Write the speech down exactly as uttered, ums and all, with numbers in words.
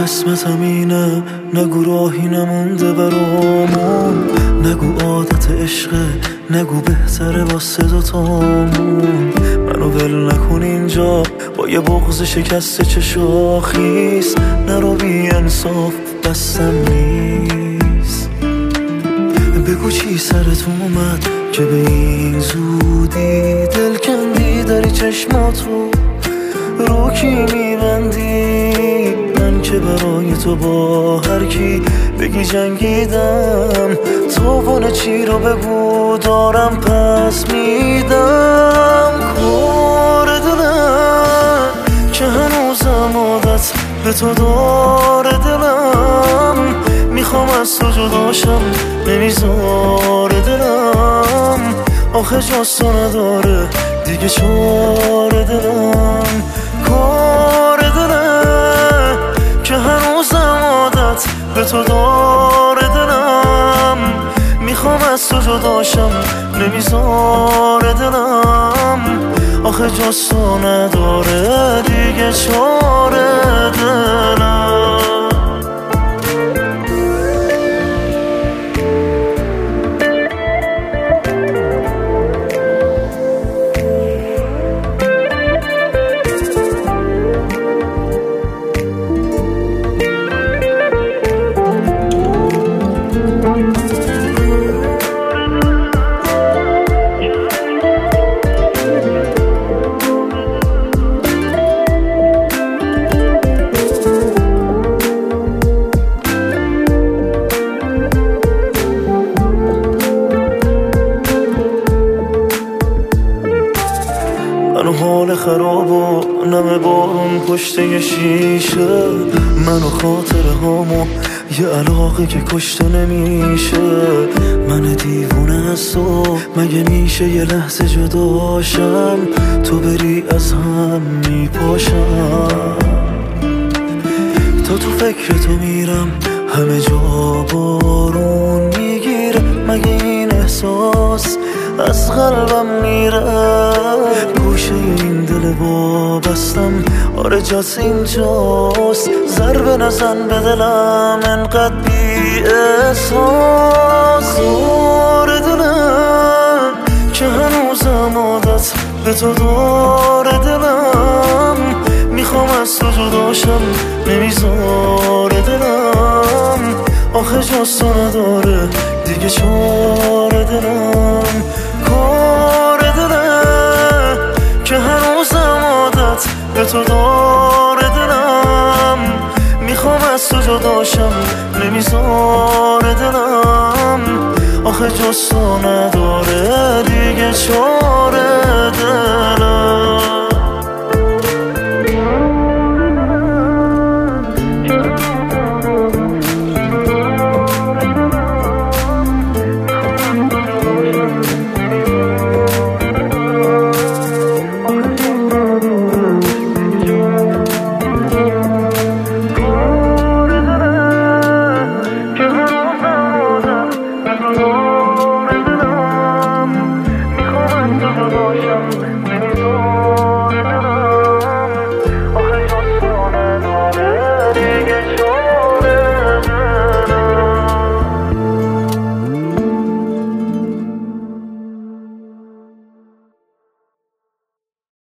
قسمتم اینه، نگو راهی نمونده برامون، نگو عادت عشقه، نگو بهتره واسه دوتامون. منو ول نکن اینجا با یه بغض شکسته چه شاخیست، نرو بی انصاف دستم نیست. بگو چی سرت اومد که به این زودی دل کندی داری چشماتو رو کی میبندی؟ من که برای تو با هر کی بگی جنگیدم، تو چی رو بگو دارم پس میدم. کار دلم که هنوزم عادت به تو داره، دلم میخوام از تو جداشم نمیذاره دلم، آخه جاست تو نداره دیگه چاره دلم. کار دلم که هنوزم عادت به تو داره، دلم میخوام از تو جداشم نمیذاره دلم، آخه جاست تو نداره دیگه چاره دلم. منو حال خراب و نم بارون پشت یه شیشه، منو خاطره هامو یه علاقه که کشته نمیشه. من دیوونه از تو مگه میشه یه لحظه جداشم، تو بری از هم میپاشم. تا تو فکر تو میرم همه جا بارون میگیره، مگه این احساس از قلبم میره؟ گوشه این دل وابستم آره جاست اینجاست، ضربه نزن به دلم انقدر بی احساس. کار دلم که هنوزم عادت به تو داره، دلم میخوام از تو جداشم نمیذاره دلم، آخه جاست تو نداره دیگه چاره دلم. کار دلم که هنوزم عادت به تو داره، دلم میخوام از تو جداشم نمیذاره دلم، آخه جاست تو نداره دیگه چاره دلم. میخوام تو باشم